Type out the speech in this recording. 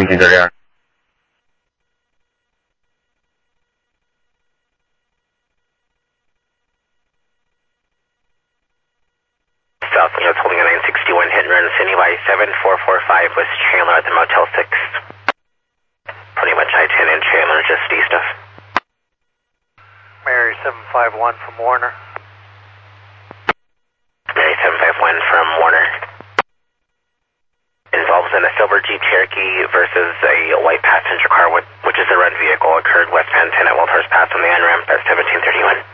1730R. South Units holding a 961 hit and run Cindy 7445 West Chandler at the Motel 6. Pretty much I-10 and Chandler just east of. Mary 751 from Warner. Mary 751 from Warner. Involves in a silver Jeep Cherokee versus a white passenger car, which is a run vehicle, occurred west Van 10 at Walters Pass on the on-ramp at 1731.